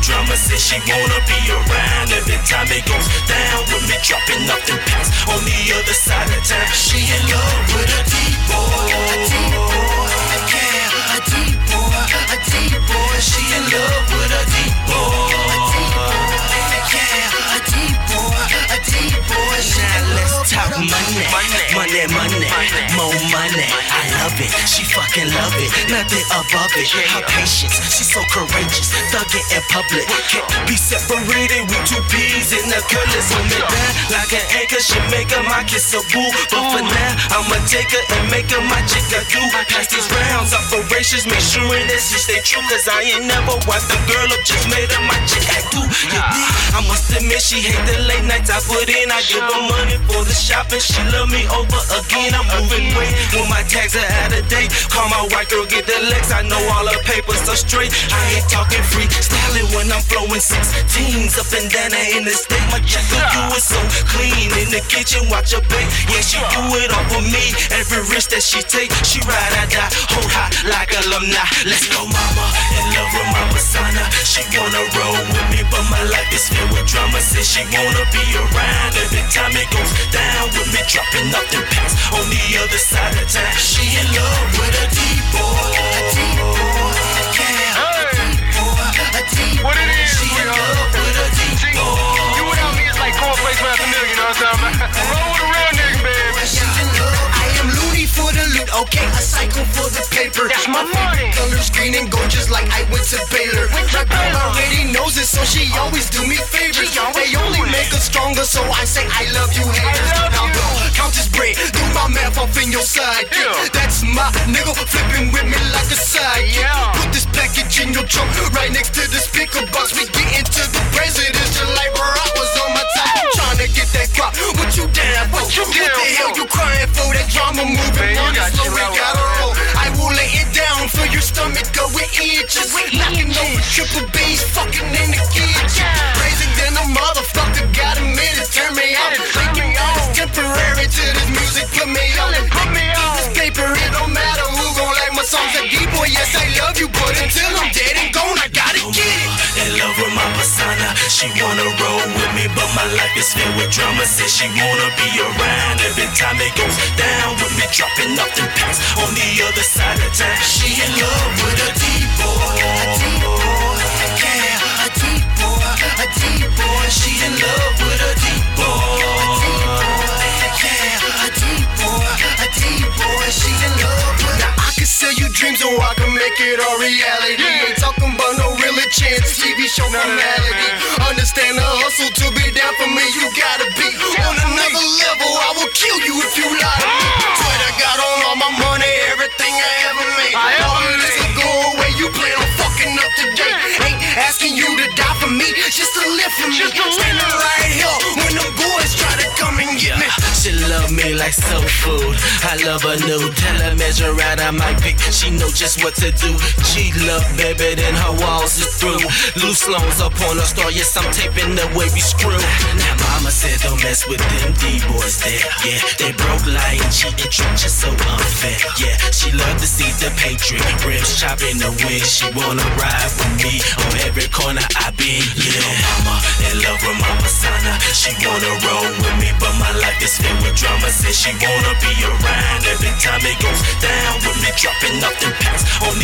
drama. Says she wanna be around every time it goes down with me, dropping off them pants on the other side of town. She in love with a deep boy, a deep boy, yeah, a deep boy, a deep boy. She in love with a deep boy, a deep boy, yeah, a deep boy, a deep boy. Now let's talk money, money, money, more money. I love it, she fucking love it, nothing above it. Her patience, she's so courageous, thugging in public. Can't be separated with two peas in the colors. Hold me down like an anchor, she make her my kiss a boo. But for now, I'ma take her and make her my chick a do. Pass these rounds, operations, make sure that she stay true. Cause I ain't never watched a girl up, just made her my chick I do. I must admit she hate the late nights I put in. I give her money for the shopping, she love me over again. I'm moving weight when my tags are out of date. Call my white girl, get the legs, I know all her papers are straight. I ain't talking free, styling when I'm flowing 16s up and down in the state. My chick on you is so clean, in the kitchen, watch her bake. Yeah, she do it all for me, every risk that she take. She ride or die, hold high like alumni. Let's go mama, in love with my persona. She wanna roll with me, but my life is filled with drama. Says she wanna be around every time it goes down with me, dropping off them pants on the other side of town. She in love with a deep boy, a deep boy, yeah, a deep boy, a deep boy. What it is, she in love with a deep boy. You without me, it's like cornflakes without the nigga, you know what I'm saying? Roll with a real nigga, baby. She in love. I am loony for the loot, okay, a psycho for the paper. That's my money. Colors green and gorgeous like I went to Baylor. My girl already knows it, so she always do me favors. They only make us stronger, so I say I love you, haters. Now go, count this bread, do my math off in your side. That's my nigga flipping with me like a side. Put this package in your trunk, right next to the speaker box. We get into the presidential like Barack was on my top. Trying to get that crop, what you down for? What the hell you crying for? That drama moving on, it's slow, we gotta roll. I will lay it down for your stomach, go with inches. Knocking over triple B's, fucking in the kitchen. Crazy than a motherfucker, got a minute, turn me out. Thinking it's temporary till this music put me on. This paper, it don't matter who gon' like my songs. A D-boy, yes I love you, but until I'm dead and gone, I gotta get it. In love with my persona, she wanna roll with me, but my life is filled with drama. Says she wanna be around every time it goes down with me, dropping off them pants on the other side of town. She in love with a deep boy, a deep boy, yeah, a deep boy, a deep boy. She in love with a deep boy, a deep boy, yeah, a deep boy, a deep boy. She in love with. Now I can sell you dreams, or I can make it all reality. Ain't talking about no real chance, TV show formality. Understand the hustle to be down for me, you gotta be on another level. I will kill you if you lie to me. Swear I got on all my money, everything I ever made. All of this will go away, you plan on fucking up today. Ain't asking you to die for me, just to live for me. Standing right here when them boys try to come and get me. She love me like soul food, I love her new. Tell her measure out of my pick, she know just what to do. She love baby, then her walls is through. Loose loans up on her star, yes I'm taping the way we screw. Now mama said don't mess with them D-boys there. Yeah, they broke, lying, cheating, trick, just so unfair. Yeah, she love to see the paint drip, ribs chopping the wind. She wanna ride with me on every corner I be. Yeah, mama in love with my persona. She wanna roll with me, but my life is filled with drama. Says she wanna be around every time it goes down with me, dropping off them pants on